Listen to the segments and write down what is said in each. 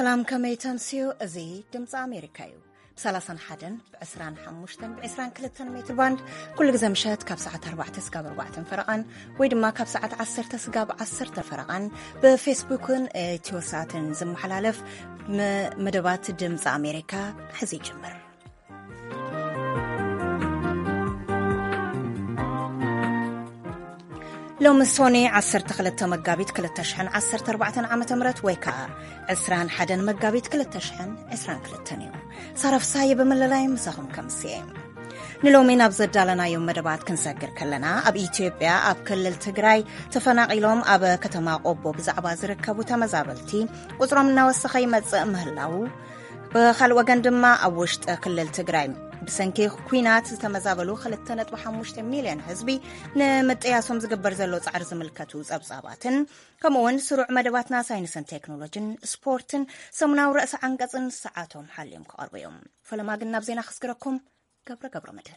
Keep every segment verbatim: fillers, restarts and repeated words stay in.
سلام كميتنسيو أزي دمز أمريكايو بسلاسن حدن بعسران حموشتن بعسران كلتن متر باند كل جزء مشات كاب ساعة أربعة تسقى بأربعة فرقان ويدما كاب ساعة عشر تسقى بعشرة فرقان بفيسبوكن تيوساتن زم حلالف مدبات دمز أمريكا حزي جمر لو مسوني عصر تخلت مقابيت كل تشحن عصر تربعة عامة مرت ويكا عسران حدن مقابيت كل تشحن عسران كل تنيوم صرف صايب من اللايم مساهم كمسيم نلومين أبزد دالنا يوم مدبات كنساقر كلنا أب إيتيوبيا أب كل التقراي تفناقيلهم أب كتما قبو بزعبا زركبو تمزابلتي وزرمنا والسخي مزق مهلاو بخلوة قندما أبوشت كل التقراي بسنكي كوينات تمزابلو خلتنت بحموشت مليون حزبي نمتياسهم زقبر زلو تعر زملكتو زبزاباتن كمون سروع مدباتنا ساينسن تكنولوجين سبورتن سمناو رأس عنقصن ساعاتهم حاليهم كأربيهم فلما قلنا بزينا خسكركم قبر قبر مدن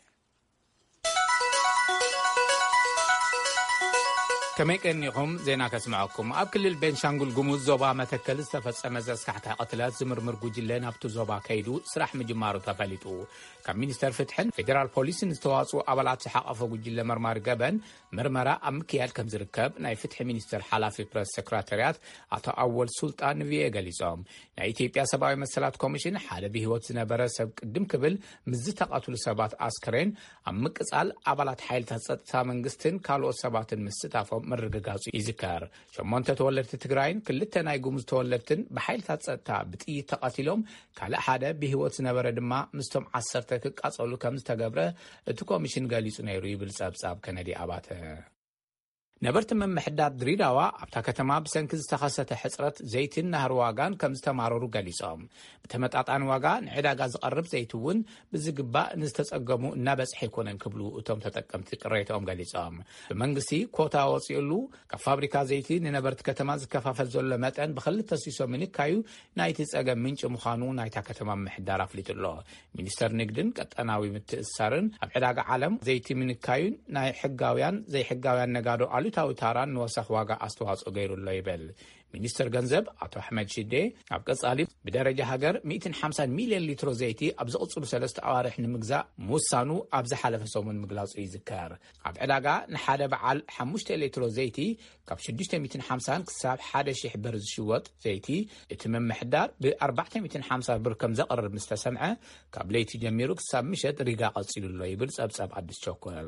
كما كأنكم زينا كسمعكم أب كل البنشانغول جموز زوبا متكل استفدت أمزاز كحتها قتلات زمر مرجوج لنا بتو زوبا كيدو سرح مجمارو تفلتو كم مينستر فتحن فيدرال بوليس نستواصوا أبلات حق فوجج لمرمار جبن مرمرة أم كيال كم زركب ناي فتح مينستر حلافي برس سكرتاريات عطا أول سلطان فييغا لزوم ناي إثيوبيا سباوي مسألات كوميشن حالة بهوت زنبرة سبق قدم قبل مزت قتل سبات عسكرين أم مكسال أبلات حيل تهصت منغستن كالو سبات المستافو مرغغاصو يذكر شمونت تولدت تግራይን ክልተ ናይ ጉሙዝ ተወለድትን በኃይልታት ጸጥታ ብጥይት ተቃቲሎም ካለ ሓደ በህይወት ዝነበረ ድማ ምስቶም ዓሰርተ ክቃጸሉ ከም ዝተገብረ እቲ ኮሚሽን ገሊጹ ነይሩ ይብል ጸብጻብ ከነዲ አባተ نبرت من محدات دريداوا أبتا كتما بسنكز تخصت حسرت زيتين نهر واغان كم استماررو قليسهم بتمتعطان واغان عداقا زقرب زيتون بزقباء نستسقمو نابس حيكونن كبلو اتوم تتقمت قريتهم قليسهم بمنقسي كوتا وصيلو كفابريكا زيتين نبرت كتما زكفافة زول متن بخل التسيسو منك كايو نايتي تسقم منش مخانو نايتا كتما محدار افليت الله مينستر نقدن كتاناوي متأسارن عداقا عالم زيتي منك كايو ناي حقاويان زي حقاويان نقادو علو ታው ታራን ወሰኽ ዋጋ አስተዋጽኦ ገይሩሎ ይበል ሚኒስትር ገንዘብ አቶ አህመድ ሺዴ ኣብ ቀጻሊ በደረጃ ሀገር مئة وخمسين ሚሊዮን ሊትሮ ዘይቲ ኣብ ዝቕጽሉ ሰለስተ ኣዋርሕ ንምግዛእ ሙሳኑ ኣብ ዝሓለፈ ሰሙን ምግላጹ ይዝከር ኣብ ዕዳጋ ንሓደ በዓል خمسة ሊትሮ ዘይቲ ካብ ستمئة وخمسين ክሳብ አንድ ሺህ ብር ዝሽወጥ ዘይቲ እቲ መምሕዳር ب450 ብር ከም ዘቕርብ ምስተሰምዐ ካብ ለይቲ ጀሚሩ ክሳብ ምሸት ሪጋ ቀጽሉሎ ይብል ጸብጻብ አዲስ ቸኮል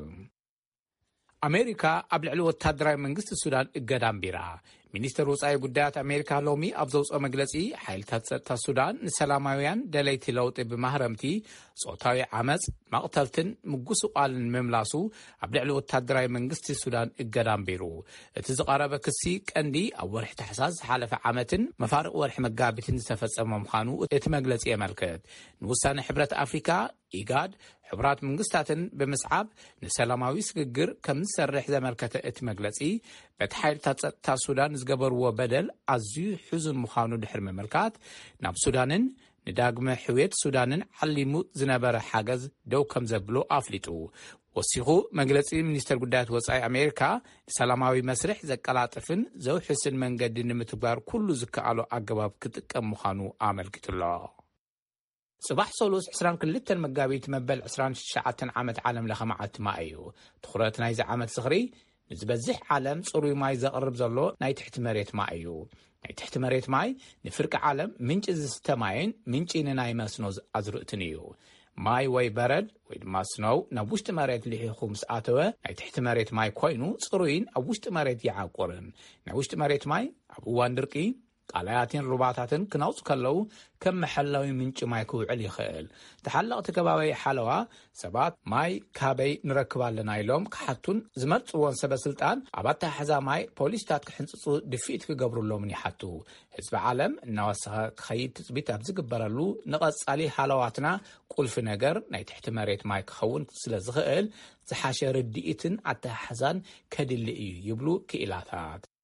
أمريكا قبل علو التدري من قصة السودان القدام بيرا مينستر وصاي قدات أمريكا لومي أبزوز أمجلسي حيل تات السودان السلامويان دليتي لوط بمهرمتي صوتاي عمز مقتلتن مقصو قال مملاسو قبل علو التدري من قصة السودان القدام بيرو تزقرب كسي كندي أو ورح تحساس حالة عامة مفارق ورح مقابتن استفدت أمام خانو اتمجلسي أمريكا نوسان حبرة أفريقيا إيجاد حبرات من قصتن بمسعاب نسلاماوي سجر كم سرح زمركة اتمجلسي بتحيل تات السودان زقبر وبدل عزيو حزن مخانو دحر مملكات ناب سودانن نداغمه حويت سودانن علمو زنبر حاجز دو كم زبلو افليتو وسيخو مجلسي مينستر قدات وصاي امريكا سلاماوي مسرح زقلاطفن زو حسن منقد نمتبار كله زكالو اقباب كتقم مخانو عملكتلو صباح سولوس عسران كلتن مقابيت مبل عسران شعاتن عامت عالم لخمعات ما ايو تخرات نايز عامت صغري نزبزح عالم صروي ماي زقرب زلو ناي تحت مريت ما ايو ناي تحت مريت ماي نفرق عالم منج زستماين منج إن ناي مسنوز أزرقتنيو ماي واي برد ويد ماسنو نبوشت مريت لحي خمس آتوه ناي تحت مريت ماي كوينو صروين أبوشت مريت يعاقورن نبوشت مريت ماي أبوان درقي قالاتين رباطاتن كناوص كلو كم محلاوي منج ماي كوعل يخيل تحلقت كبابي حلوة سبات ماي كابي نركبال لنايلوم كحتون زمرت وان سبا سلطان عبادتا حزا ماي بوليستات كحنصصو دفيت كقبرو اللومن يحتو حزب عالم نواسها كخيب تثبيت ابزق برالو نقص عليه حلواتنا قول في نقر ناي تحت مريت ماي كخون سلازغقل زحاشة ردئتن عتا حزان كدل إيو يبلو كإلاتات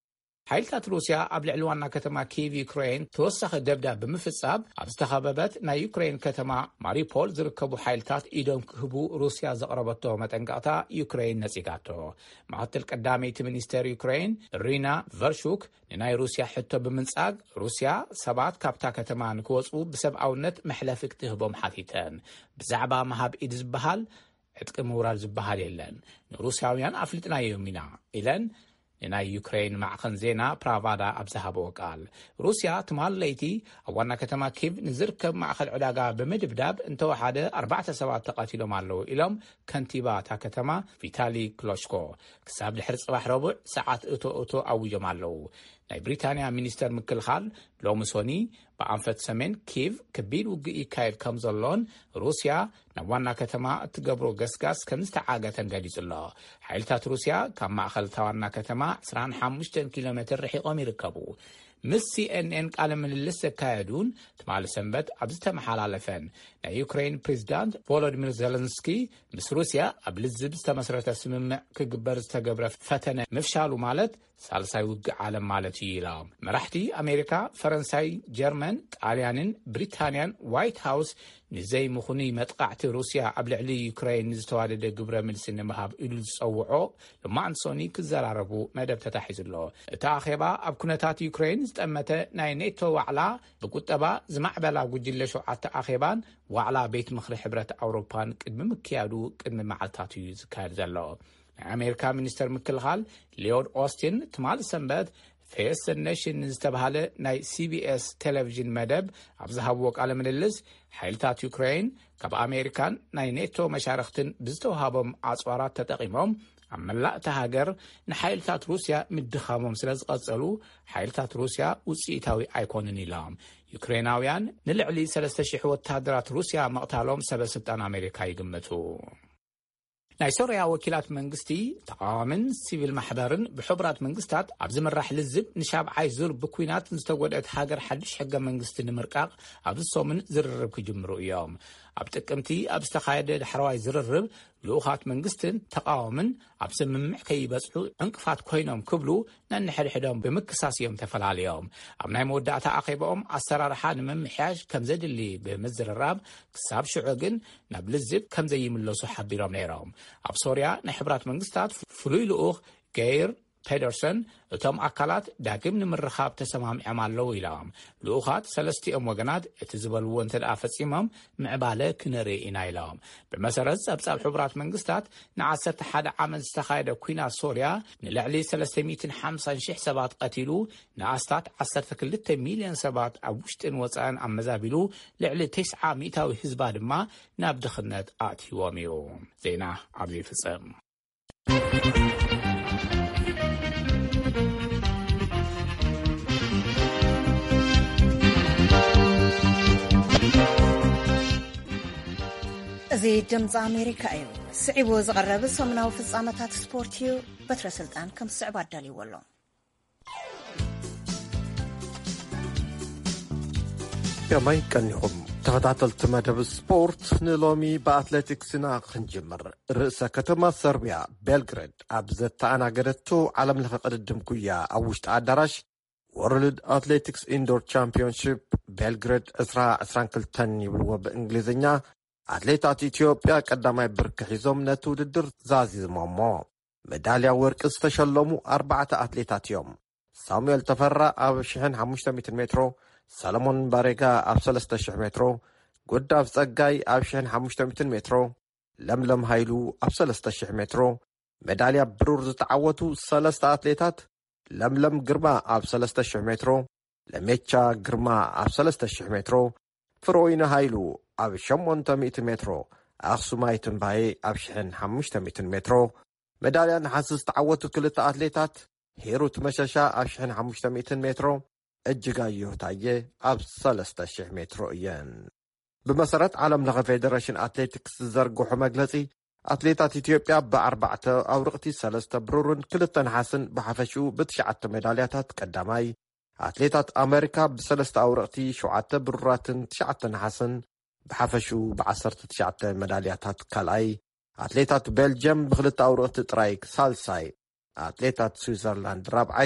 ሓይልታት ሩስያ ኣብ ልዕሊ ዋና ከተማ ኪየቭ ዩክሬን ተወሳኺ ደብዳብ ብምፍጻም ኣብ ዝተኸበበት ናይ ዩክሬን ከተማ ማሪፖል ዝርከቡ ሓይልታት ኢዶም ክህቡ ሩስያ ዘቕረበቶ መጠንቀቕታ ዩክሬን ነጺጋቶ። ምክትል ቀዳመይቲ ሚኒስተር ዩክሬን ሪና ቨርሹክ ንናይ ሩስያ ሕቶ ብምንጻግ ሩስያ ሰባት ካብታ ከተማ ንክወጽኡ ብሰብኣውነት መሕለፊ ክትህቦም ሓቲተን። ብዛዕባ መሃብ ኢድ ዝበሃል ዕጥቂ ምውራድ ዝበሃል የለን፣ ንሩስያውያን ኣፍሊጥናዮም ኢና ኢለን ንናይ ዩክሬን ማዕኸን ዜና ፕራቫዳ ኣብ ዝሃበኦ ቃል ሩስያ ትማል ለይቲ ኣብ ዋና ከተማ ኪየቭ ንዝርከብ ማእኸል ዕዳጋ ብምድብዳብ እንተወሓደ ኣርባዕተ ሰባት ተቐቲሎም ኣለዉ ኢሎም ከንቲባ እታ ከተማ ቪታሊ ክሎሽኮ ክሳብ ድሕሪ ጽባሕ ረቡዕ ሰዓት እቶ እቶ ኣውጆም ኣለዉ። ናይ ብሪታንያ ሚኒስተር ምክልኻል ሎሚ ሶኒ ብኣንፈት ሰሜን ኪየቭ ከቢድ ውግእ ይካየድ ከም ዘሎን ሩስያ ናብ ዋና ከተማ እትገብሮ ገስጋስ ከም ዝተዓገተን ገሊጹ ኣሎ። ሓይልታት ሩስያ ካብ ማእኸልታ ዋና ከተማ عشرة وخمسة ኪሎ ሜትር ርሒቆም ይርከቡ። ምስ ሲኤንኤን ቃለ ምልልስ ዘካየዱን ትማል ሰንበት ኣብ ዝተመሓላለፈን ናይ ዩክሬን ፕሬዝዳንት ቮሎዲሚር ዜለንስኪ ምስ ሩስያ ኣብ ልዝብ ዝተመስረተ ስምምዕ ክግበር ዝተገብረ ፈተነ ምፍሻሉ ማለት ሳልሳይ ውግእ ዓለም ማለት እዩ ኢሎም መራሕቲ ኣሜሪካ፣ ፈረንሳይ፣ ጀርመን፣ ጣልያንን ብሪታንያን ዋይት ሃውስ ንዘይ ምኹኒ መጥቃዕቲ ሩስያ ኣብ ልዕሊ ዩክሬን ዝተዋደደ ግብረ መልሲ ንምሃብ ኢሉ ዝፀውዖ ሎማንሶኒ ክዘራረቡ መደብ ተታሒዙሎ። እቲ ኣኼባ ኣብ ኩነታት ዩክሬን ዝጠመተ ናይ ኔቶ ዋዕላ ብቁጠባ ዝማዕበላ ጉጅለ ሸውዓተ ኣኼባን ዋዕላ ቤት ምክሪ ሕብረት ኣውሮፓን ቅድሚ ምክያዱ ቅድሚ መዓልታት እዩ ዝካየድ ዘሎ። ናይ ኣሜሪካ ሚኒስተር ምክልኻል ሊዮድ ኦስቲን ትማል ሰንበት ፌስ ኔሽን ዝተባሃለ ናይ ሲቢኤስ ቴሌቪዥን መደብ ኣብ ዝሃብዎ ቃለ ምልልስ ሓይልታት ዩክሬን ካብ ኣሜሪካን ናይ ኔቶ መሻርክትን ብዝተዋሃቦም ኣጽዋራት ተጠቂሞም ኣብ መላእቲ ሃገር ንሓይልታት ሩስያ ምድኻሞም ስለ ዝቐጸሉ ሓይልታት ሩስያ ውፅኢታዊ ኣይኮንን ኢሎም ዩክሬናውያን ንልዕሊ ሰለስተ ሽሕ ወታደራት ሩስያ መቕታሎም ሰበስልጣን ኣሜሪካ ይግምቱ። ናይ ሶርያ ወኪላት መንግስቲ ተቃዋምን ሲቪል ማሕበርን ብሕቡራት መንግስታት ኣብ ዝምራሕ ልዝብ ንሻብዓይ ዙር ብኩናት ዝተጎድአት ሃገር ሓድሽ ሕገ መንግስቲ ንምርቃቕ ኣብ ዝሶምን ዝርርብ ክጅምሩ እዮም። ኣብ ጥቅምቲ ኣብ ዝተኻየደ ዳሕረዋይ ዝርርብ ልኡኻት መንግስትን ተቃዋምን ኣብ ስምምዕ ከይበጽሑ ዕንቅፋት ኮይኖም ክብሉ ነንሕድሕዶም ብምክሳስ እዮም ተፈላለዮም። ኣብ ናይ መወዳእታ ኣኼባኦም ኣሰራርሓ ንምምሕያሽ ከም ዘድሊ ብምዝርራብ ክሳብ ሽዑ ግን ናብ ልዝብ ከም ዘይምለሱ ሓቢሮም ነይሮም። ኣብ ሶርያ ናይ ሕብራት መንግስታት ፍሉይ ልኡኽ ጌይር ፔደርሰን እቶም ኣካላት ዳግም ንምርኻብ ተሰማሚዖም ኣለዉ ኢሎም ልኡኻት ሰለስቲኦም ወገናት እቲ ዝበልዎ እንተደኣ ፈጺሞም ምዕባለ ክንርኢ ኢና ኢሎም። ብመሰረት ጸብጻብ ሕብራት መንግስታት ንዓሰርተ ሓደ ዓመት ዝተኻየደ ኩናት ሶርያ ንልዕሊ ሰለስተ ሚእቲ ሓምሳን ሽሕ ሰባት ቀቲሉ ንኣስታት ዓሰርተ ክልተ ሚልዮን ሰባት ኣብ ውሽጥን ወፃእን ኣመዛቢሉ ልዕሊ ተስዓ ሚእታዊ ህዝባ ድማ ናብ ድኽነት ኣእትይዎም እዩ። ዜና ኣብዚ ይፍጸም። እዚ ድምፂ ኣሜሪካ እዩ። ስዒቡ ዝቐረብ ሰሙናዊ ፍጻመታት ስፖርት እዩ። በትረ ስልጣን ከም ዝስዕብ ኣዳልይዎ ኣሎ። የማይ ቀኒኹም ተኸታተልቲ መደብ ስፖርት ንሎሚ ብኣትሌቲክስና ክንጅምር። ርእሰ ከተማ ሰርቢያ ቤልግሬድ ኣብ ዘተኣናገደቱ ዓለም ለኸ ቅድድም ጉያ ኣብ ውሽጢ ኣዳራሽ ወርልድ ኣትሌቲክስ ኢንዶር ቻምፒዮንሺፕ ቤልግሬድ ዕስራ ዕስራን ክልተን ይብልዎ ብእንግሊዝኛ ኣትሌታት ኢትዮጵያ ቀዳማይ ብርኪ ሒዞም ነቲ ውድድር ዛዚሞሞ ሜዳልያ ወርቂ ዝተሸለሙ ኣርባዕተ ኣትሌታት እዮም። ሳሙኤል ተፈራ ኣብ ሽሕን ሓሙሽተ ሚእቲ ሜትሮ፣ ሰለሞን ባሬጋ ኣብ ሰለስተ ሽሕ ሜትሮ፣ ጉዳፍ ጸጋይ ኣብ ሽሕን ሓሙሽተ ሚእቲ ሜትሮ፣ ለምለም ሃይሉ ኣብ ሰለስተ ሽሕ ሜትሮ ሜዳልያ ብሩር ዝተዓወቱ ሰለስተ ኣትሌታት ለምለም ግርማ ኣብ ሰለስተ ሽሕ ሜትሮ፣ ለሜቻ ግርማ ኣብ ሰለስተ ሽሕ ሜትሮ፣ ፍሮይነ ሃይሉ ኣብ ሸሞንተ ሚእቲ ሜትሮ፣ ኣኽሱማይ ትንባዬ ኣብ ሽሕን ሓሙሽተ ሚእቲ ሜትሮ ሜዳልያ ነሓስ ዝተዓወቱ ክልተ ኣትሌታት ሂሩት መሸሻ ኣብ ሽሕን ሓሙሽተ ሚእቲ ሜትሮ፣ እጅጋየሁ ታየ ኣብ ሰለስተ ሽሕ ሜትሮ እየን። ብመሰረት ዓለም ለኸ ፌዴሬሽን ኣትሌቲክስ ዝዘርግሑ መግለጺ ኣትሌታት ኢትዮጵያ ብኣርባዕተ ኣውርቕቲ ሰለስተ ብሩርን ክልተ ነሓስን ብሓፈሽኡ ብትሽዓተ ሜዳልያታት ቀዳማይ፣ ኣትሌታት ኣሜሪካ ብሰለስተ ኣውርቕቲ ሸውዓተ ብሩራትን ትሽዓተ ነሓስን ብሓፈሽኡ ብዓሰርተ ትሽዓተ ሜዳልያታት ካልኣይ፣ ኣትሌታት ቤልጅየም ብክልተ ኣውርቕቲ ጥራይ ሳልሳይ፣ ኣትሌታት ስዊዘርላንድ ራብዓይ፣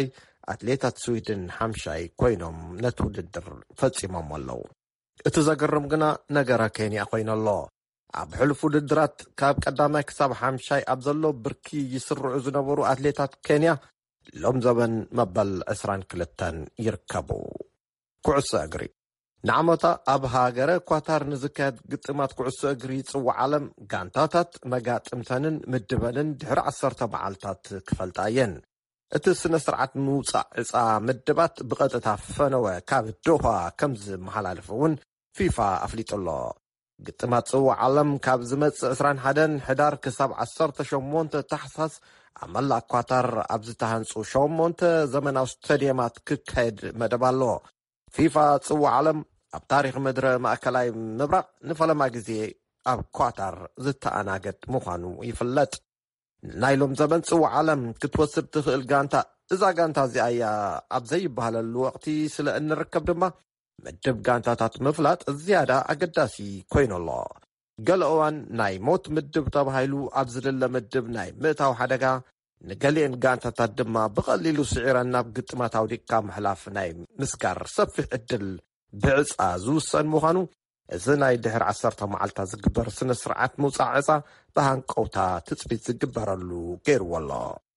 ኣትሌታት ስዊድን ሓምሻይ ኮይኖም ነቲ ውድድር ፈጺሞም ኣለዉ። እቲ ዘገርም ግና ነገራ ኬንያ ኮይነሎ። ኣብ ሕሉፍ ውድድራት ካብ ቀዳማይ ክሳብ ሓምሻይ ኣብ ዘሎ ብርኪ ይስርዑ ዝነበሩ ኣትሌታት ኬንያ ሎም ዘበን መበል عشرين وثلاثين ይርከቡ። ኩዕሶ እግሪ ንዓመታ ኣብ ሃገረ ኳታር ንዝካየድ ግጥማት ኩዕሶ እግሪ ጽዋዕ ዓለም ጋንታታት መጋጥምተንን ምድበንን ድሕሪ ዓሰርተ መዓልታት ክፈልጣየን። እቲ ስነ ስርዓት ምውፃእ ዕፃ ምድባት ብቐጥታ ፈነወ ካብ ዶሃ ከም ዝመሓላለፍ እውን ፊፋ ኣፍሊጡሎ። ግጥማት ጽዋዕ ዓለም ካብ ዝመጽእ عشرين وواحد ሕዳር ክሳብ ዓሰርተ ሸሞንተ ታሕሳስ ኣብ መላእ ኳታር ኣብ ዝተሃንጹ ሸሞንተ ዘመናዊ ስታድየማት ክካየድ መደብ ኣሎ። ፊፋ ጽዋዕ ዓለም ኣብ ታሪክ ምድረ ማእከላይ ምብራቕ ንፈለማ ግዜ ኣብ ኳታር ዝተኣናገድ ምዃኑ ይፍለጥ። ናይሎም ዘመን ጽዋዕ ዓለም ክትወስድ ትኽእል ጋንታ እዛ ጋንታ እዚኣ እያ ኣብ ዘይበሃለሉ ወቕቲ ስለ እንርከብ ድማ ምድብ ጋንታታት ምፍላጥ ዝያዳ ኣገዳሲ ኮይኑሎ። ገለ እዋን ናይ ሞት ምድብ ተባሂሉ ኣብ ዝደለ ምድብ ናይ ምእታው ሓደጋ ንገሊአን ጋንታታት ድማ ብቐሊሉ ስዒረን ናብ ግጥማት ኣውዲቕካ ምሕላፍ ናይ ምስጋር ሰፊሕ ዕድል ብዕፃ ዝውሰን ምዃኑ እዚ ናይ ድሕሪ ዓሰርተ መዓልታት ዝግበር ስነ ስርዓት ምውፃእ ዕፃ ብሃንቀውታ ትፅቢት ዝግበረሉ ገይርዎ ኣሎ።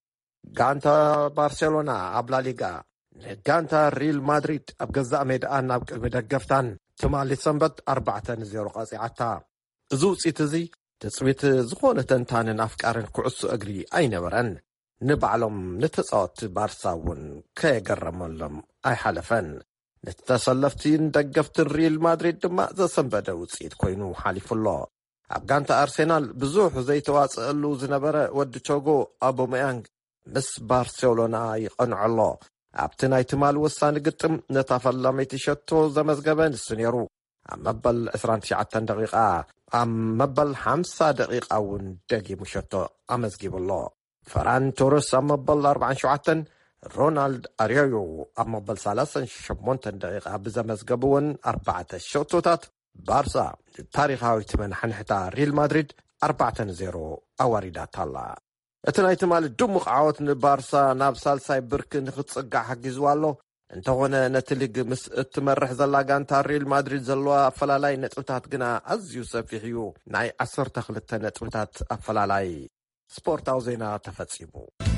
ጋንታ ባርሴሎና ኣብ ላሊጋ ንጋንታ ሪል ማድሪድ ኣብ ገዛእ ሜድኣ ናብ ቅድሚ ደገፍታን ትማሊ ሰንበት ኣርባዕተ ንዜሮ ቀፂዓታ። እዚ ውፅኢት እዚ ትፅቢት ዝኾነ ተንታንን ኣፍቃርን ኩዕሶ እግሪ ኣይነበረን። ንባዕሎም ንተፃወቲ ባርሳ እውን ከየገረመሎም ኣይሓለፈን። ንተሰለፍቲን ደገፍትን ሪል ማድሪድ ድማ ዘሰንበደ ውፅኢት ኮይኑ ሓሊፉሎ። ኣብ ጋንታ ኣርሴናል ብዙሕ ዘይተዋፅአሉ ዝነበረ ወዲ ቾጎ ኣቦሜያንግ ምስ ባርሴሎና ይቐንዐሎ። ኣብቲ ናይ ትማል ወሳኒ ግጥም ነታ ፈላመይቲ ሸቶ ዘመዝገበ ንሱ ነይሩ። ኣብ መበል عشرين وتسعة ደቂቓ ኣብ መበል خمسة ደቂቓ እውን ደጊሙ ሸቶ ኣመዝጊብሎ። ፈራን ቶረስ ኣብ መበል أربعة وسبعين ሮናልድ ኣርዮዮ ኣብ መበል ثلاثة وثمانين ደቂቓ ብዘመዝገቡውን ኣርባዕተ ሸቶታት ባርሳ ታሪኻዊት መንሕንሕታ ሪል ማድሪድ ኣርባዕተ ንዜሮ ኣዋሪዳታላ። እቲ ናይ ትማል ድሙቕ ዓወት ንባርሳ ናብ ሳልሳይ ብርኪ ንኽትጽጋዕ ሓጊዝዋ ኣሎ። እንተኾነ ነቲ ሊግ ምስ እትመርሕ ዘላ ጋንታ ሪል ማድሪድ ዘለዋ ኣፈላላይ ነጥብታት ግና ኣዝዩ ሰፊሕ እዩ። ናይ ዓሰርተ ክልተ ነጥብታት ኣፈላላይ። ስፖርታዊ ዜና ተፈጺሙ።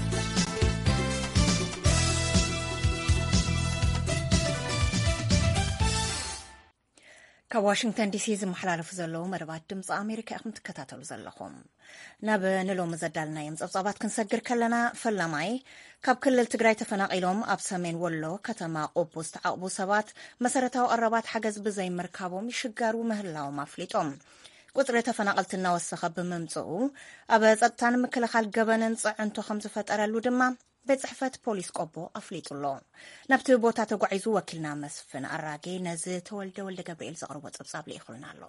ካብ ዋሽንግተን ዲሲ ዝመሓላለፉ ዘለዉ መደባት ድምፂ ኣሜሪካ ኢኹም ትከታተሉ ዘለኹም። ናብ ንሎሚ ዘዳልናዮም ፀብፃባት ክንሰግር ከለና ፈላማይ ካብ ክልል ትግራይ ተፈናቂሎም ኣብ ሰሜን ወሎ ከተማ ቆቦ ዝተዓቕቡ ሰባት መሰረታዊ ቀረባት ሓገዝ ብዘይምርካቦም ይሽጋሩ ምህላዎም ኣፍሊጦም። ቁፅሪ ተፈናቀልቲ እናወሰኸ ብምምፅኡ ኣብ ፀጥታን ምክልኻል ገበንን ፅዕንቶ ከም ዝፈጠረሉ ድማ ቤት ጽሕፈት ፖሊስ ቆቦ ኣፍሊጡሎ። ናብቲ ቦታ ተጓዒዙ ወኪልና መስፍን ኣራጌ ነዚ ተወልደ ወልደ ገብርኤል ዘቕርቦ ፀብጻብ ልኢኹልና ኣሎ።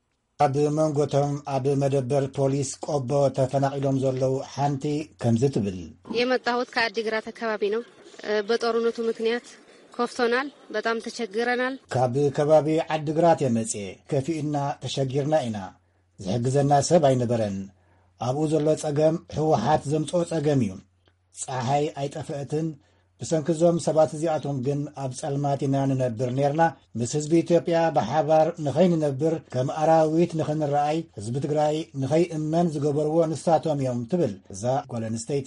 ኣብ መንጎቶም ኣብ መደበር ፖሊስ ቆቦ ተፈናቂሎም ዘለዉ ሓንቲ ከምዚ ትብል። የመጣሁት ከአዲግራት አካባቢ ነው። በጦርነቱ ምክንያት ኮፍቶናል፣ በጣም ተቸግረናል። ካብ ከባቢ ዓዲግራት የመጽ ከፊኢና ተሸጊርና ኢና። ዝሕግዘና ሰብ ኣይነበረን። ኣብኡ ዘሎ ጸገም ሕወሓት ዘምጾ ጸገም እዩ። ፀሓይ ኣይጠፍአትን። ብሰንኪዞም ሰባት እዚኣቶም ግን ኣብ ጸልማት ኢና ንነብር ነርና። ምስ ህዝቢ ኢትዮጵያ ብሓባር ንኸይንነብር ከም ኣራዊት ንኽንረኣይ ህዝቢ ትግራይ ንኸይእመን ዝገበርዎ ንሳቶም እዮም ትብል እዛ ጓል ኣንስተይቲ።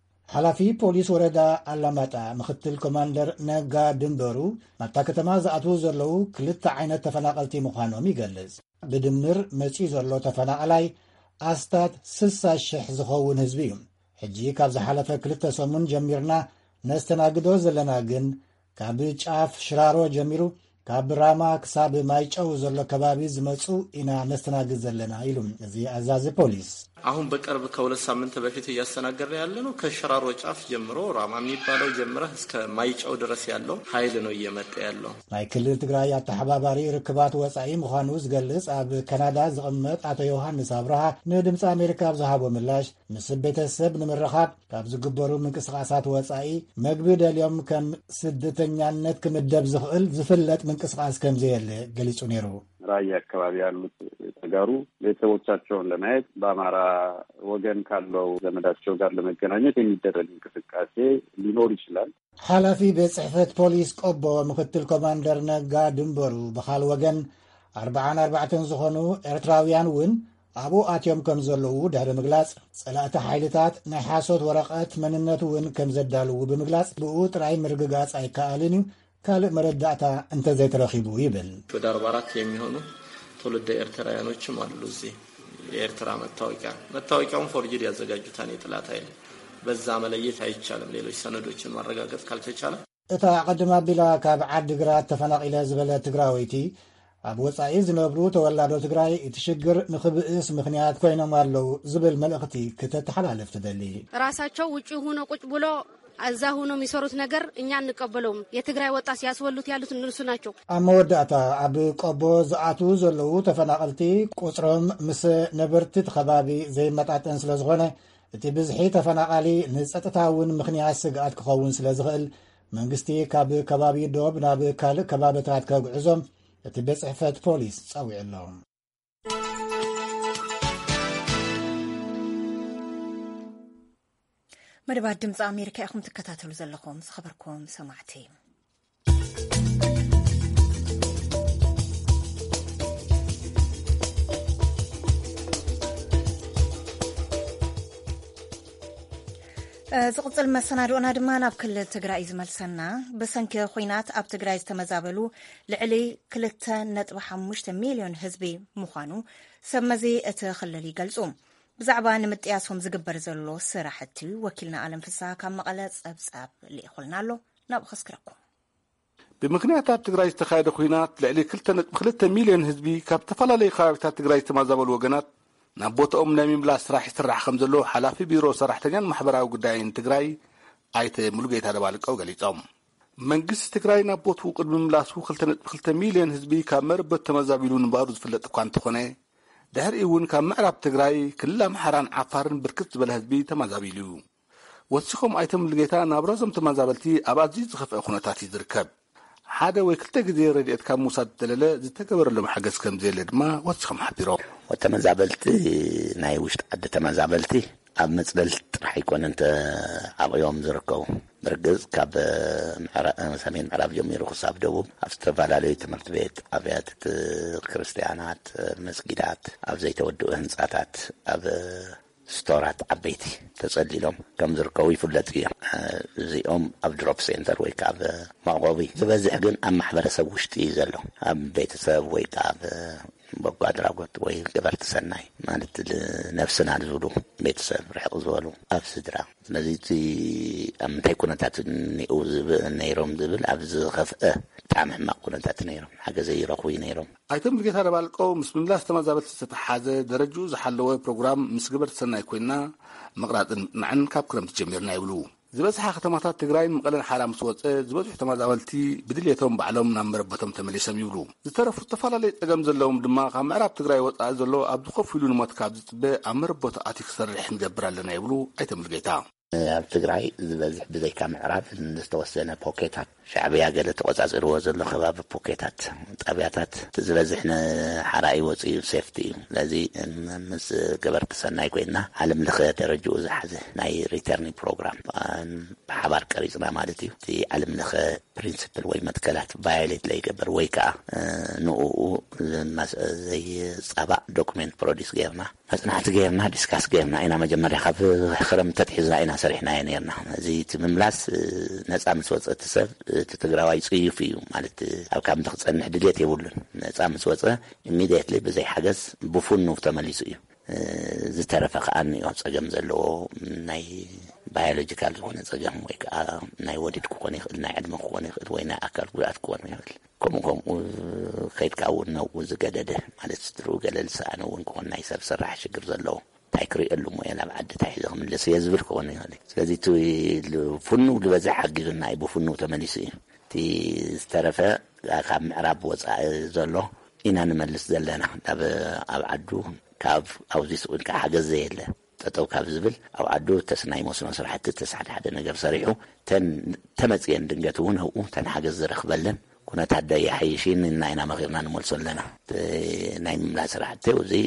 ሓላፊ ፖሊስ ወረዳ ኣላማጣ ምክትል ኮማንደር ነጋ ድንበሩ ናብታ ከተማ ዝኣትዉ ዘለዉ ክልተ ዓይነት ተፈናቐልቲ ምዃኖም ይገልጽ። ብድምር መጺእ ዘሎ ተፈናቐላይ ኣስታት ስልሳ ሽሕ ዝኸውን ህዝቢ እዩ። ሕጂ ካብ ዝሓለፈ ክልተ ሰሙን ጀሚርና ነስተናግዶ ዘለና ግን ካብ ጫፍ ሽራሮ ጀሚሩ ካብ ራማ ክሳብ ማይጨው ዘሎ ከባቢ ዝመጹ ኢና ነስተናግድ ዘለና ኢሉ እዚ አዛዚ ፖሊስ። አሁን በቅርብ ከሁለት ሳምንት በፊት እያስተናገረ ያለ ነው። ከሽራሮ ጫፍ ጀምሮ ራማ የሚባለው ጀምረ እስከ ማይጨው ድረስ ያለው ኃይል ነው እየመጣ ያለው። ናይ ክልል ትግራይ አተሓባባሪ ርክባት ወጻኢ ምዃኑ ዝገልጽ ኣብ ካናዳ ዝቕመጥ አቶ ዮሐንስ አብርሃ ንድምፂ አሜሪካ ዝሃቦ ምላሽ ምስ ቤተሰብ ንምርኻብ ካብ ዝግበሩ ምንቅስቃሳት ወጻኢ መግቢ ደልዮም ከም ስደተኛነት ክምደብ ዝኽእል ዝፍለጥ ምንቅስቃስ ከም ዘየለ ገሊጹ ነይሩ። ራያ አካባቢ ያሉት ተጋሩ ቤተሰቦቻቸውን ለማየት በአማራ ወገን ካለው ዘመዳቸው ጋር ለመገናኘት የሚደረግ እንቅስቃሴ ሊኖር ይችላል። ኃላፊ በጽሕፈት ፖሊስ ቆቦ ምክትል ኮማንደር ነጋ ድንበሩ በኻል ወገን አርባዓን አርባዕተን ዝኾኑ ኤርትራውያን እውን ኣብኡ ኣትዮም ከም ዘለዉ ድሕሪ ምግላጽ ጸላእቲ ሓይልታት ናይ ሓሶት ወረቐት መንነቱ እውን ከም ዘዳልዉ ብምግላጽ ብኡ ጥራይ ምርግጋጽ ኣይከኣልን እዩ ካልእ መረዳእታ እንተዘይተረኺቡ ይብል። ወደ አርባ አራት የሚሆኑ ትውልደ ኤርትራውያኖችም አሉ። እዚህ የኤርትራ መታወቂያ መታወቂያውን ፎርጅድ ያዘጋጁታን የጥላት ኃይል በዛ መለየት አይቻልም። ሌሎች ሰነዶችን ማረጋገጥ ካልተቻለ እታ ቀድማ ቢላ ካብ ዓዲግራት ተፈናቂለ ዝበለ ትግራወይቲ ኣብ ወጻኢ ዝነብሩ ተወላዶ ትግራይ እቲ ሽግር ንኽብእስ ምክንያት ኮይኖም ኣለው ዝብል መልእኽቲ ከተተሓላለፍ ትደሊ። ራሳቸው ውጪ ሆኖ ቁጭ ብሎ እዛ ሆኖ የሚሰሩት ነገር እኛ እንቀበለውም። የትግራይ ወጣት ያስወሉት ያሉት እነሱ ናቸው። ኣብ መወዳእታ ኣብ ቆቦ ዝኣቱ ዘለዉ ተፈናቀልቲ ቁፅሮም ምስ ነበርቲ ከባቢ ዘይመጣጠን ስለ ዝኾነ እቲ ብዝሒ ተፈናቃሊ ንፀጥታውን ምክንያት ስግኣት ክኸውን ስለ ዝኽእል መንግስቲ ካብ ከባቢ ዶብ ናብ ካልእ ከባቢታት ከጉዕዞም እቲ በጽሕፈት ፖሊስ ጸዊዕሎም። መደባት ድምፂ ኣሜሪካ ኢኹም ትከታተሉ ዘለኹም ዝኸበርኩም ሰማዕቲ። ዝቕፅል መሰናድኦና ድማ ናብ ክልል ትግራይ ዝመልሰና ብሰንኪ ኩናት ኣብ ትግራይ ዝተመዛበሉ ልዕሊ ክልተ ነጥቢ ሓሙሽተ ሚልዮን ህዝቢ ምዃኑ ሰብ መዚ እቲ ክልል ይገልጹ። ብዛዕባ ንምጥያሶም ዝግበር ዘሎ ስራሕቲ ወኪልና ኣለም ፍስሓ ካብ መቐለ ጸብጻብ ልኢኹልና ኣሎ። ናብ ኸስክረኩም ብምክንያት ኣብ ትግራይ ዝተኻየደ ኩናት ልዕሊ ክልተ ነጥቢ ክልተ ሚልዮን ህዝቢ ካብ ተፈላለዩ ከባቢታት ትግራይ ዝተመዛበሉ ወገናት ናብ ቦታኦም ናይ ምምላስ ስራሕ ይስራሕ ከም ዘሎ ሓላፊ ቢሮ ሰራሕተኛን ማሕበራዊ ጉዳይን ትግራይ ኣይተ ሙሉጌታ ደባልቀው ገሊጾም። መንግስቲ ትግራይ ናብ ቦታኡ ቅድሚ ምላሱ ክልተ ነጥቢ ክልተ ሚልዮን ህዝቢ ካብ መርበት ተመዛቢሉ ንባሩ ዝፍለጥ እኳ እንተኾነ ድሕሪ እውን ካብ ምዕራብ ትግራይ ክልል ኣምሓራን ዓፋርን ብርክት ዝበለ ህዝቢ ተመዛቢሉ እዩ። ወሲኾም ኣይተ ሙሉጌታ ናብራዞም ተመዛበልቲ ኣብ ኣዝዩ ዝኸፍአ ኩነታት እዩ ዝርከብ። ሓደ ወይ ክልተ ግዜ ረድኤት ካብ ምውሳድ ዘለለ ዝተገበረሎም ሓገዝ ከም ዘየለ ድማ ወሲኾም ሓቢሮም። ወተመዛበልቲ ናይ ውሽጢ ዓዲ ተመዛበልቲ ኣብ መፅለል ጥራሕ ኣይኮነን ተዓቂቦም ዝርከቡ ብርግጽ ካብ ሰሜን ምዕራብ ጀሚሩ ክሳብ ደቡብ ኣብ ዝተፈላለዩ ትምህርቲ ቤት፣ ኣብያተ ክርስቲያናት፣ መስጊዳት፣ ኣብ ዘይተወድኡ ህንፃታት፣ ኣብ ስቶራት ዓበይቲ ተጸሊሎም ከም ዝርከቡ ይፍለጥ እዩ። እዚኦም ኣብ ድሮፕ ሴንተር ወይ ከዓ ኣብ መዕቆቢ ዝበዝሕ ግን ኣብ ማሕበረሰብ ውሽጢ እዩ ዘሎ። ኣብ ቤተሰብ ወይ ከዓ ኣብ በጎ ኣድራጎት ወይ ገበርቲ ሰናይ ማለት ነፍስና ዝብሉ ቤተሰብ ርሕቕ ዝበሉ ኣብ ስድራ። ስለዚ እቲ ኣብ ምንታይ ኩነታት እኒኡ ነይሮም ዝብል ኣብ ዝኸፍአ ብጣዕሚ ሕማቕ ኩነታት ነይሮም ሓገዘ ይረኽቡ ነይሮም። ኣይተ ሙሉጌታ ደባልቀው ምስ ምምላስ ተመዛበልቲ ዝተተሓዘ ደረጅኡ ዝሓለወ ፕሮግራም ምስ ገበርቲ ሰናይ ኮይና ምቕራፅን ምዕን ካብ ክረምቲ ጀሚርና ይብሉ። ዝበዝሓ ከተማታት ትግራይን መቐለን ሓራ ምስ ወፀ ዝበዝሑ ተመዛበልቲ ብድሌቶም ባዕሎም ናብ መረበቶም ተመሊሶም ይብሉ። ዝተረፉ ዝተፈላለዩ ፀገም ዘለዎም ድማ ካብ ምዕራብ ትግራይ ወፃኢ ዘሎ ኣብ ዝኸፍ ኢሉ ንሞት ካብ ዝፅበ ኣብ መረበቱ ኣትዩ ክሰርሕ ንገብር ኣለና ይብሉ ኣይተ ሙሉጌታ። ኣብ ትግራይ ዝበዝሕ ብዘይካ ምዕራብ ዝተወሰነ ፖኬታት ሻዕብያ ገለ ተቆፃፅርዎ ዘሎ ከባቢ ፖኬታት ጣብያታት ዝበዝሕ ንሓራይ ወፂኡ ሴፍቲ እዩ። ስለዚ ምስ ገበርቲ ሰናይ ኮይና ዓለም ለኸ ደረጅኡ ዝሓዘ ናይ ሪተርኒ ፕሮግራም ብሓባር ቀሪፅና ማለት እዩ። እቲ ዓለም ለኸ ፕሪንስፕል ወይ መትከላት ቫዮሌት ለይገበር ወይ ከዓ ንኡ ዘይፀባእ ዶኩሜንት ፕሮዲስ ገይርና መፅናዕቲ ገይርና ዲስካስ ገይርና ኢና መጀመርያ ካብ ክረም ተትሒዝና ኢና ሰሪሕና ነርና። እዚ እቲ ምምላስ ነፃ ምስ ወፀ እቲ ሰብ እቲ ትግራዋይ ፅዩፍ እዩ ማለት ኣብ ካብ ንኽፀንሕ ድሌት የብሉን። ነፃ ምስ ወፀ ኢሚድየትሊ ብዘይ ሓገዝ ብፉኑ ተመሊሱ እዩ። ዝተረፈ ከዓ እኒኦ ፀገም ዘለዎ ናይ ባዮሎጂካል ዝኾነ ፀገም ወይ ከዓ ናይ ወዲድ ክኾን ይኽእል፣ ናይ ዕድመ ክኾን ይኽእል፣ ወይ ናይ ኣካል ጉድኣት ክኾን ይኽእል። ከምኡ ከምኡ ከይድካ እውን ነው ዝገደደ ማለት ስትሩ ገለል ሰኣነ እውን ክኾን ናይ ሰብ ስራሕ ሽግር ዘለዎ እንታይ ክሪእሉ ሞያ ናብ ዓዲ እንታይ ሒዘ ክምለስ እየ ዝብል ክኾን ይኽእል። ስለዚ እቲ ፍኑ ዝበዝሕ ሓጊዙና እዩ ብፍኑ ተመሊሱ እዩ። እቲ ዝተረፈ ካብ ምዕራብ ወፃኢ ዘሎ ኢና ንመልስ ዘለና ኣብ ዓዱ ካብ ኣብዚ ስኡን ከዓ ሓገዝ ዘየለ ጠጠው ካብ ዝብል ኣብ ዓዱ ተስናይ መስኖ ስራሕቲ ተሳሓደ ሓደ ነገር ሰሪሑ ተን ተመፅየን ድንገት እውን ህኡ ተን ሓገዝ ዝረኽበለን كنا تعدى يحيشين إن إنا مغيرنا نملسوا لنا نايم لا سرعة وزي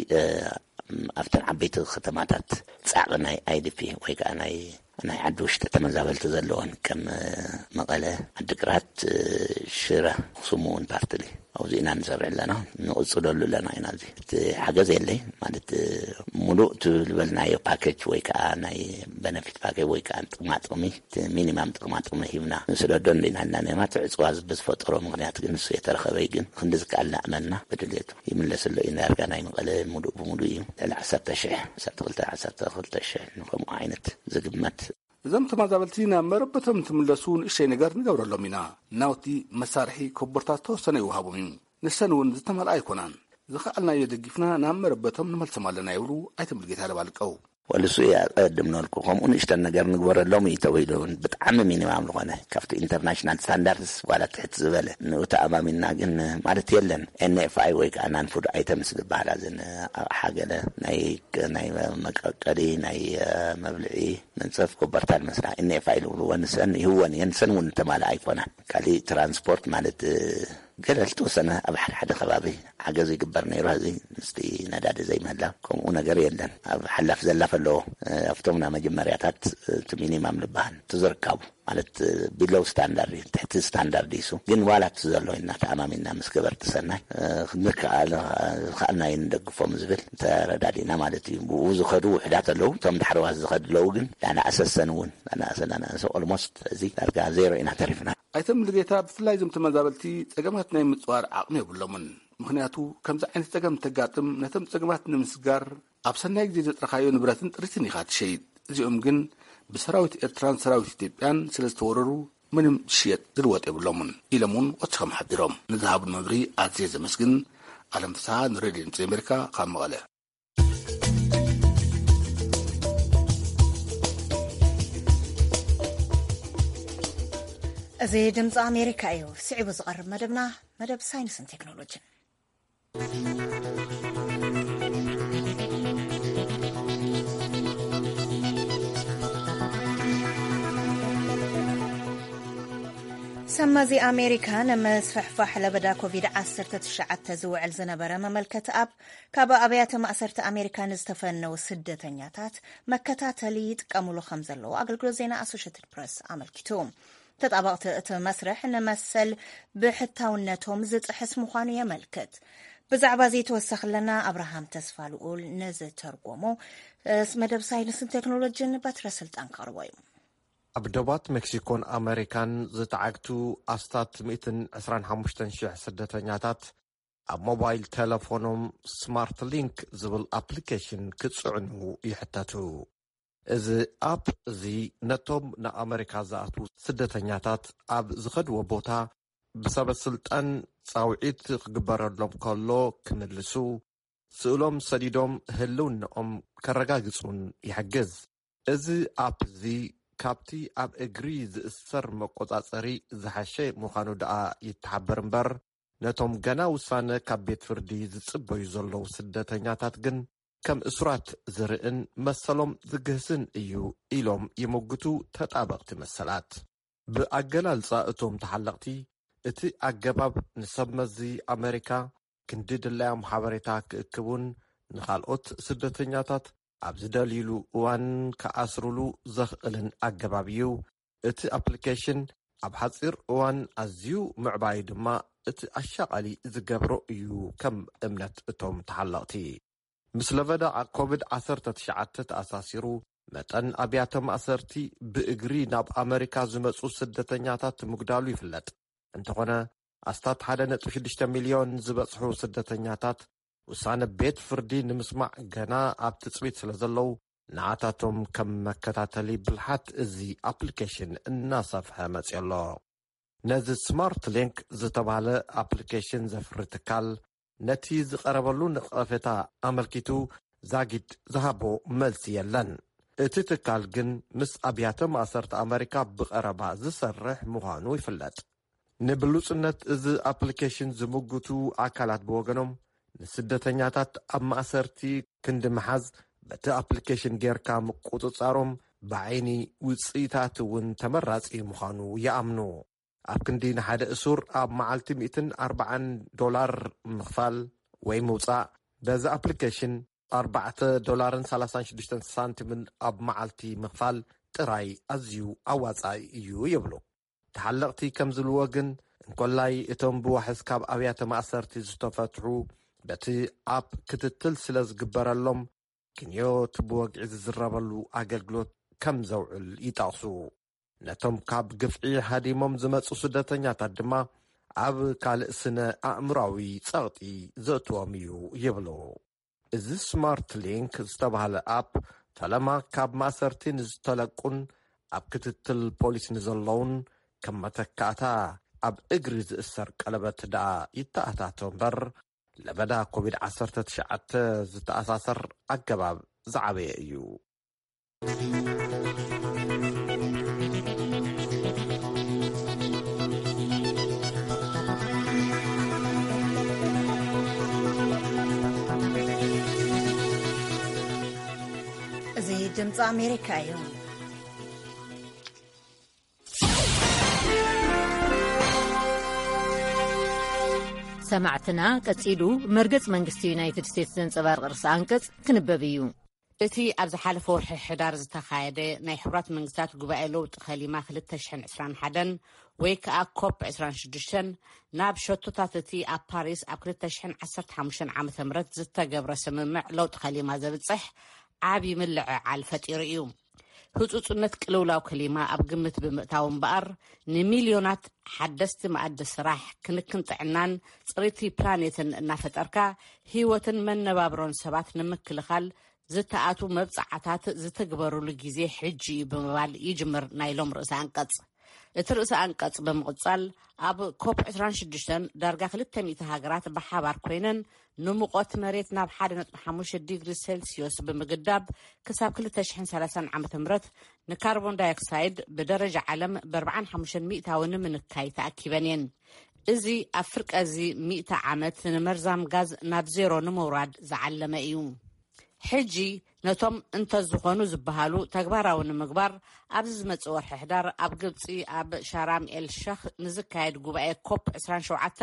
أفتن عبيت الختماتات تعقنا أي دي فيه ويك أنا أنا عدوش تتمزابل تزلون كم مقالة الدكرات شراء سمون بارتلي أو زينا نزرع لنا نقصدوا لنا هنا زي حاجة زي اللي مالت ملوء تلبلنا يو باكيج ويكا أنا بنفيت باكيج ويكا أنت ما تقومي مينيمم تقوم تقومي هنا نسدون لنا لنا ما تعصواز بس فترة مغنيات جنس يترخى بيجن خندزك على أملنا بدليته يملس اللي إن أرجعنا يمقالة ملوء بملوء العساب تشح عساب تغلت عساب تغلت تشح نقوم عينت زقمت زم تمازابلتينا مربتهم تملسون إشي نجار نجور اللومينا ناوتي مسارحي كبرتاتو سنة وهابومين نسنون زتمال أيقونان زخالنا يدقفنا نام مربتهم نملسما لنا يورو أيتم لقيتها لبالكو والسوية قدمنا لكم ونشتغل نجار نجور اللومي تويدون بتعمم مين ما عملوا أنا كفت international standards ولا تحت زبالة نوتا أمامنا جن مارت يلن إن إف آي ويك أنا نفود أيتم سد بعد زين حاجة لا ناي ناي مكري ناي مبلعي نصف كبرتان مثلا إن إف آي لو ونسن هو ينسن ونتمال أيقونة كالي ترانسبورت مالت قلت وسنة أبحر حدا خبابي حاجة زي قبرني رازي نستي نداد زي مهلا كم أنا قريلا أبحلف زلف اللو أفتمنا مجمرياتات تميني مملبان تزركاو مالت بلو ستاندرد تحت ستاندرد ديسو جن ولا تزلو إنها تأمامنا مسكبر تسنى خدمك على خلنا يندقفوا مزبل تردادينا مالتي وزو خدو حدات اللو تم دحروا هزخد لوجن لأنا أساس سنون أنا أساس أنا أساس almost زي أرجع زيرو إنها تعرفنا أيتم لقيتها بفلاي زم تمازابلتي تجمعت نايم متصور عقمي بلومن مخنياتو كم زعين تجمع تجاتم نتم تجمعت نمسجار أبسنا يجدي ترخايو نبراتن رتني خات شيء زي أمجن بسراوت إرتران سراوت تبيان سلستوررو منهم شيء دروات بلومن إلمون وتخم حدرهم نذهب المبري عزيز مسكن على مساعد نريد في أمريكا قام غله زي دمز أمريكا أيو سعيب صغر مدبنا مدب ساينس وتكنولوجيا سمزي أمريكا نمس فحفح لبدا كوفيد عسرت تشعت تزوع الزنبرة مملكة أب كابا أبيات مأسرت أمريكا نستفنوا سدة تنياتات مكتات ليد كامولو خمزلو أقلقلو زينا أسوشيتد بريس عمل كتوم تطابقت اتمسرح نمثل بحتاونتهم زت حس مخانو يملكت بزعبا زي توسخ لنا أبراهام تسفال قول نزل ترقومو مدب ساينس تكنولوجين باترسلت أنقروي أبدوات مكسيكون أمريكان زتعاقتو أستات مئتن عسران حمشتن شح سدتنياتات أب موبايل تلفونهم سمارت لينك زبل أبليكيشن كتسعنو يحتاتو إذا أب زي نتوم نا أمريكا زاتو سدتنياتات أب زخد وبوتا بسبب السلطان صاوعيت قبر لهم كله كملسو سؤلهم سديدهم هلون نقوم كرقاقصون يحجز إذا أب زي كابتي أب إجريز السر مقوطاصري زحشي مخانو دعا يتحبر مبر نتوم جنا وسانة كابيت فردي زصبو يزلو سدتنياتات جن كم إسرات زرئن مسلم زجهسن إيو إلهم يموجتو تطابقت مسلات بأجلال صائتهم تحلقتي اتي أجباب نسب مزي أمريكا كنديد اللهم حبريتاك اكبون نخالقوت سدتنياتات عبز دليلو وان كأسرولو زخلن أجبابيو اتي أبليكيشن عب حصير وان أزيو معبايد ما اتي أشاقالي زقبرو إيو كم امنت اتهم تحلقتي مثل فدا كوفيد عشرة تشعتت أساسيرو متن أبياتم أسرتي بإجري ناب أمريكا زمسو سدتنياتات مقدالو يفلت انتقنا أستات حدا نتوشدشتا مليون زبصحو سدتنياتات وسان بيت فردي نمسمع جنا أبتسويت سلزلو نعاتاتهم كم مكتاتلي بالحات ازي أبليكيشن الناصفها مسيالله نزي سمارت لينك زتبالة أبليكيشن زفرتكال نتي زقربلو نقافتا أملكتو زاجد زهابو ملسي يلن اتتكال جن مس أبياتم أسرت أمريكا بقربا زسرح مغانو يفلت نبلوصنت إذ أبليكيشن زموجتو أكالات بوغنم نسدتنياتات أما أسرتي كند محز بتا أبليكيشن غير كام قوتو صارم بعيني وصيتات ون تمرز إي مخانو يأمنو ኣብ ክንዲ ንሓደ እሱር ኣብ መዓልቲ مئة وأربعين ዶላር ምኽፋል ወይ ምውፃእ በዚ ኣፕሊኬሽን أربعة دولار وثلاثين وستة سنتيم ኣብ መዓልቲ ምኽፋል ጥራይ ኣዝዩ ኣዋጻኢ እዩ ይብሉ ተሓለቕቲ ከም ዝልዎ ግን እንኮላይ እቶም ብዋሕስ ካብ ኣብያተ ማእሰርቲ ዝተፈትሑ በቲ ኣብ ክትትል ስለ ዝግበረሎም ክንዮት ብወግዒ ዝዝረበሉ ኣገልግሎት ከም ዘውዕል ይጠቕሱ ነቶም ካብ ግፍዒ ሃዲሞም ዝመፁ ስደተኛታት ድማ ኣብ ካልእ ስነ ኣእምራዊ ጸቕጢ ዘእትዎም እዩ ይብሉ እዚ ስማርት ሊንክ ዝተባህለ ኣፕ ፈለማ ካብ ማእሰርቲ ንዝተለቁን ኣብ ክትትል ፖሊስ ንዘለውን ከም መተካእታ ኣብ እግሪ ዝእሰር ቀለበት ደኣ ይተኣታቶ እምበር ለበዳ ኮቪድ ዓሰርተ ትሽዓተ ዝተኣሳሰር ኣገባብ ዝዓበየ እዩ እዚ ድምፂ ኣሜሪካ እዩ ሰማዕትና ቀፂሉ መርገጽ መንግስቲ ዩናይትድ ስቴትስ ዘንጸባርቕ ርእሲ አንቀጽ ክንበብ እዩ እቲ ኣብ ዝሓለፈ ወርሒ ሕዳር ዝተኻየደ ናይ ሕቡራት መንግስታት ጉባኤ ለውጢ ኸሊማ ሁለት ሺህ عشرين وواحد ወይ ከዓ ኮፕ عشرين وستة ናብ ሸቶታት እቲ ኣብ ፓሪስ ኣብ ሁለት ሺህ ዓሰርተ ሓሙሽተ ዓመተ ምህረት ዝተገብረ ስምምዕ ለውጢ ኸሊማ ዘብጽሕ ዓቢ ምልዕዓል ፈጢሩ እዩ ህጹጽነት ቅልውላው ከሊማ ኣብ ግምት ብምእታው እምበኣር ንሚልዮናት ሓደስቲ ማዕደ ስራሕ ክንክን ጥዕናን ጽሬቲ ፕላኔትን እናፈጠርካ ህይወትን መነባብሮን ሰባት ንምክልኻል ዝተኣቱ መብጻዕታት ዝተግበሩሉ ግዜ ሕጂ ብምባል ይጅምር ናይሎም ርእሲ አንቀጽ እቲ ርእሲ አንቀጽ ብምቕጻል ኣብ ኮፕ عشرين وستة ዳርጋ ክልተ ሚእቲ ሃገራት ብሓባር ኮይነን ንሙቐት መሬት ናብ واحد نقطة خمسة ዲግሪ ሴልሲዮስ ብምግዳብ ክሳብ ሁለት ሺህ وثلاثين ዓመተ ምህረት ንካርቦን ዳይኦክሳይድ ብደረጃ ዓለም ب45 ሚእታዊ ንምንካይ ተኣኪበን እየን እዚ ኣብ ፍርቀዚ ሚእቲ ዓመት ንመርዛም ጋዝ ናብ ዜሮ ንምውራድ ዝዓለመ እዩ ሕጂ ነቶም እንተዝኾኑ ዝበሃሉ ተግባራዊ ንምግባር ኣብዚ ዝመጽእ ወርሒ ሕዳር ኣብ ግብጺ ኣብ ሻራም ኤል ሼኽ ንዝካየድ ጉባኤ ኮፕ عشرين وسبعة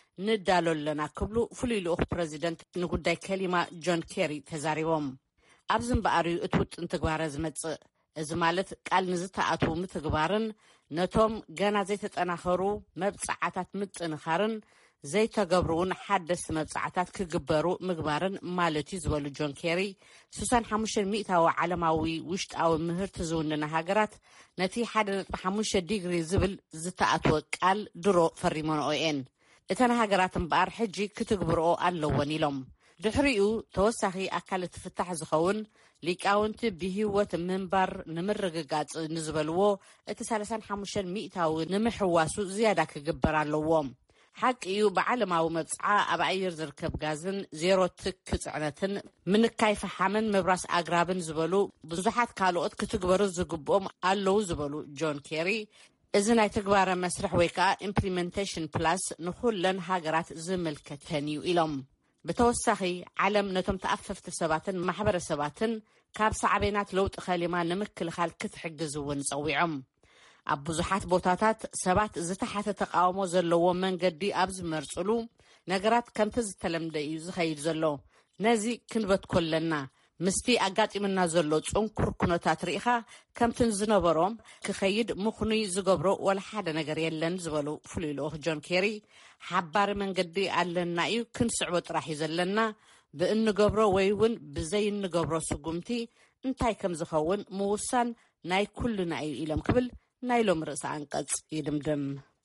ንዳሎለና ክብሉ ፍሉይ ልኡኽ ፕረዚደንት ንጉዳይ ከሊማ ጆን ኬሪ ተዛሪቦም ኣብዚ እምበኣርዩ እቲ ውጥን ተግባረ ዝመጽእ እዚ ማለት ቃል ንዝተኣትዉ ምትግባርን ነቶም ገና ዘይተጠናኸሩ መብጻዕታት ምጥንኻርን ዘይተገብሩውን ሓደስቲ መብጻዕታት ክግበሩ ምግባርን ማለት እዩ ዝበሉ ጆን ኬሪ ستة وستين ሚእታዊ ዓለማዊ ውሽጣዊ ምህርቲ ዝውንና ሃገራት ነቲ واحد نقطة خمسة ዲግሪ ዝብል ዝተኣትወ ቃል ድሮ ፈሪሞንኦ እየን እተን ሃገራት እምበኣር ሕጂ ክትግብርኦ ኣለወን ኢሎም ድሕሪኡ ተወሳኺ ኣካል ትፍታሕ ዝኸውን ሊቃውንቲ ብህይወት ምንባር ንምርግጋጽ ንዝበልዎ እቲ ሰላሳ وخمسة ሚእታዊ ንምሕዋሱ ዝያዳ ክግበር ኣለዎም ሓቂ እዩ ብዓለማዊ መብጽዓ ኣብ ኣየር ዝርከብ ጋዝን ዜሮ ትክ ጽዕነትን ምንካይ ፈሓምን ምብራስ ኣግራብን ዝበሉ ብዙሓት ካልኦት ክትግበሩ ዝግብኦም ኣለዉ ዝበሉ ጆን ኬሪ እዚ ናይ ተግባረ መስርሕ ወይ ከዓ ኢምፕሊሜንቴሽን ፕላስ ንኹለን ሃገራት ዝምልከተን እዩ ኢሎም ብተወሳኺ ዓለም ነቶም ተኣፈፍቲ ሰባትን ማሕበረሰባትን ካብ ሳዕቤናት ለውጢ ኸሊማ ንምክልኻል ክትሕግዝ እውን ጸዊዖም ኣብ ብዙሓት ቦታታት ሰባት ዝተሓተ ተቃውሞ ዘለዎ መንገዲ ኣብ ዝመርጽሉ ነገራት ከምቲ ዝተለምደ እዩ ዝኸይድ ዘሎ ነዚ ክንበትኮለና ምስቲ ኣጋጢምና ዘሎ ጽንኩር ኩነታት ርኢኻ ከምትን ዝነበሮም ክኸይድ ምኹኑይ ዝገብሮ ወላ ሓደ ነገር የለን ዝበሉ ፍሉይ ልኡኽ ጆን ኬሪ ሓባሪ መንገዲ ኣለና እዩ ክንስዕቦ ጥራሕ እዩ ዘለና ብእንገብሮ ወይ እውን ብዘይንገብሮ ስጉምቲ እንታይ ከም ዝኸውን ምውሳን ናይ ኩልና እዩ ኢሎም ክብል ናይሎም ርእሲ አንቀጽ ይድምድም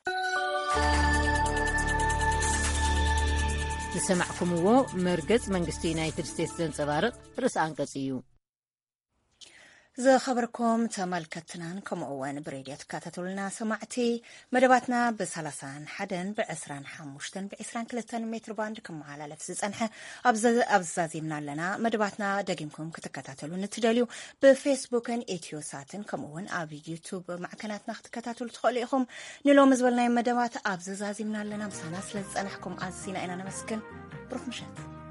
ንሰማዕኩምዎ መርገጽ መንግስቲ ዩናይትድ ስቴትስ ዘንጸባርቕ ርእሲ አንቀጽ እዩ ዝኸበርኩም ተመልከትናን ከምኡውን ብሬድዮ ተካታተሉና ሰማዕቲ መደባትና ብ31 ብ25 ብ22 ሜትር ባንድ ከመሓላለፍ ዝጸንሐ ኣብዛዚምና ኣለና መደባትና ደጊምኩም ክትከታተሉ ንትደልዩ ብፌስቡክን ኢትዮሳትን ከምኡውን ኣብ ዩቱብ ማዕከናትና ክትከታተሉ ትኽእሉ ኢኹም ንሎም ዝበልናይ መደባት ኣብዛዚምና ኣለና ምሳና ስለ ዝጸንሕኩም ኣዝና ኢና ነመስግን ብሩኽ ምሸት